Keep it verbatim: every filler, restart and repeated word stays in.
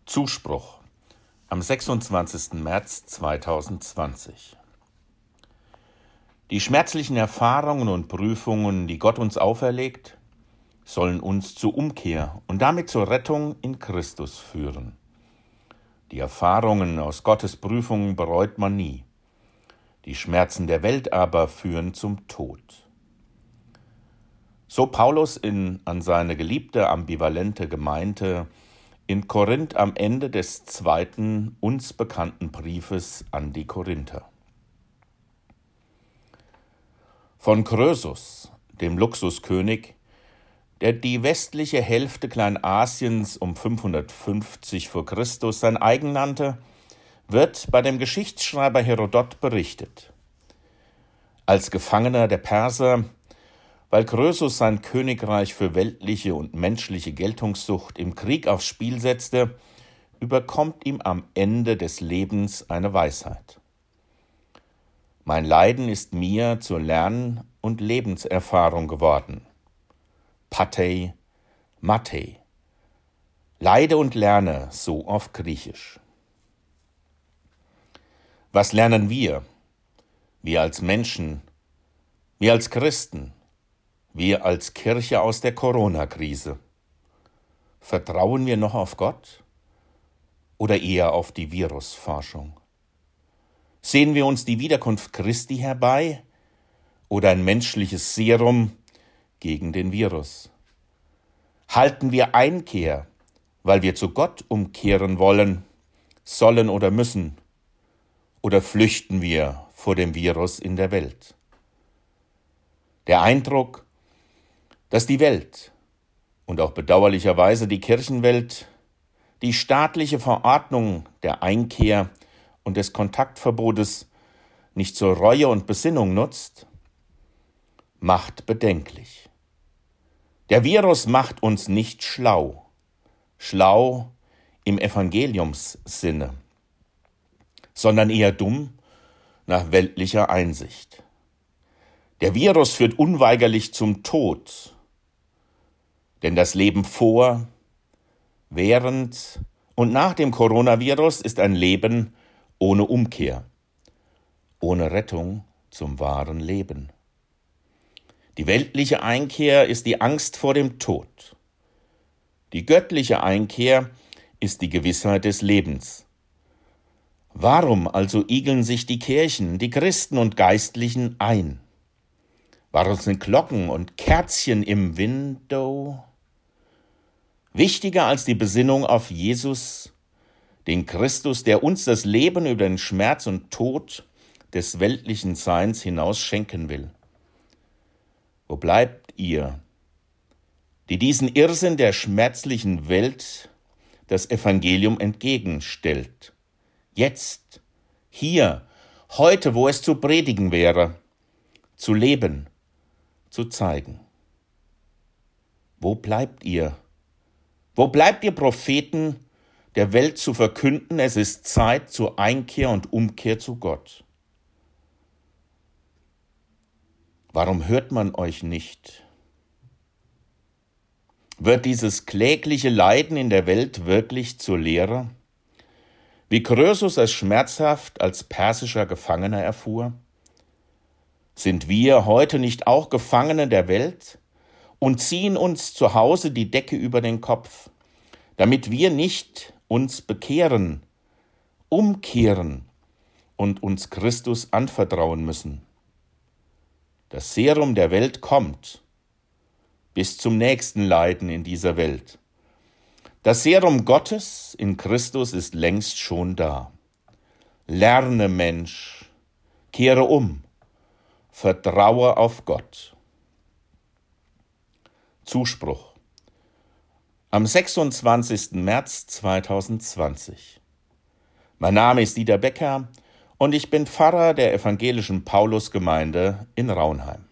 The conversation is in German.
Zuspruch am sechsundzwanzigsten März zweitausendzwanzig. Die schmerzlichen Erfahrungen und Prüfungen, die Gott uns auferlegt, sollen uns zur Umkehr und damit zur Rettung in Christus führen. Die Erfahrungen aus Gottes Prüfungen bereut man nie. Die Schmerzen der Welt aber führen zum Tod. So Paulus in, an seine geliebte ambivalente Gemeinde in Korinth am Ende des zweiten uns bekannten Briefes an die Korinther. Von Krösus, dem Luxuskönig, der die westliche Hälfte Kleinasiens um fünfhundertfünfzig vor Christus sein eigen nannte, wird bei dem Geschichtsschreiber Herodot berichtet. Als Gefangener der Perser, weil Krösus sein Königreich für weltliche und menschliche Geltungssucht im Krieg aufs Spiel setzte, überkommt ihm am Ende des Lebens eine Weisheit. Mein Leiden ist mir zur Lern- und Lebenserfahrung geworden. Patei, Matei. Leide und lerne, so auf Griechisch. Was lernen wir? Wir als Menschen, wir als Christen, wir als Kirche aus der Corona-Krise. Vertrauen wir noch auf Gott oder eher auf die Virusforschung? Sehen wir uns die Wiederkunft Christi herbei oder ein menschliches Serum gegen den Virus? Halten wir Einkehr, weil wir zu Gott umkehren wollen, sollen oder müssen? Oder flüchten wir vor dem Virus in der Welt? Der Eindruck, dass die Welt und auch bedauerlicherweise die Kirchenwelt die staatliche Verordnung der Einkehr und des Kontaktverbotes nicht zur Reue und Besinnung nutzt, macht bedenklich. Der Virus macht uns nicht schlau, schlau im Evangeliumssinne, sondern eher dumm nach weltlicher Einsicht. Der Virus führt unweigerlich zum Tod, denn das Leben vor, während und nach dem Coronavirus ist ein Leben ohne Umkehr, ohne Rettung zum wahren Leben. Die weltliche Einkehr ist die Angst vor dem Tod. Die göttliche Einkehr ist die Gewissheit des Lebens. Warum also igeln sich die Kirchen, die Christen und Geistlichen ein? Warum sind Glocken und Kerzchen im Window wichtiger als die Besinnung auf Jesus, den Christus, der uns das Leben über den Schmerz und Tod des weltlichen Seins hinaus schenken will? Wo bleibt ihr, die diesen Irrsinn der schmerzlichen Welt das Evangelium entgegenstellt? Jetzt, hier, heute, wo es zu predigen wäre, zu leben, zu zeigen. Wo bleibt ihr? Wo bleibt ihr Propheten, der Welt zu verkünden, es ist Zeit zur Einkehr und Umkehr zu Gott? Warum hört man euch nicht? Wird dieses klägliche Leiden in der Welt wirklich zur Lehre? Wie Krösus es schmerzhaft als persischer Gefangener erfuhr? Sind wir heute nicht auch Gefangene der Welt und ziehen uns zu Hause die Decke über den Kopf, damit wir nicht uns bekehren, umkehren und uns Christus anvertrauen müssen? Das Serum der Welt kommt bis zum nächsten Leiden in dieser Welt. Das Serum Gottes in Christus ist längst schon da. Lerne, Mensch, kehre um, vertraue auf Gott. Zuspruch am sechsundzwanzigsten März zweitausendzwanzig. Mein Name ist Dieter Becker und ich bin Pfarrer der evangelischen Paulusgemeinde in Raunheim.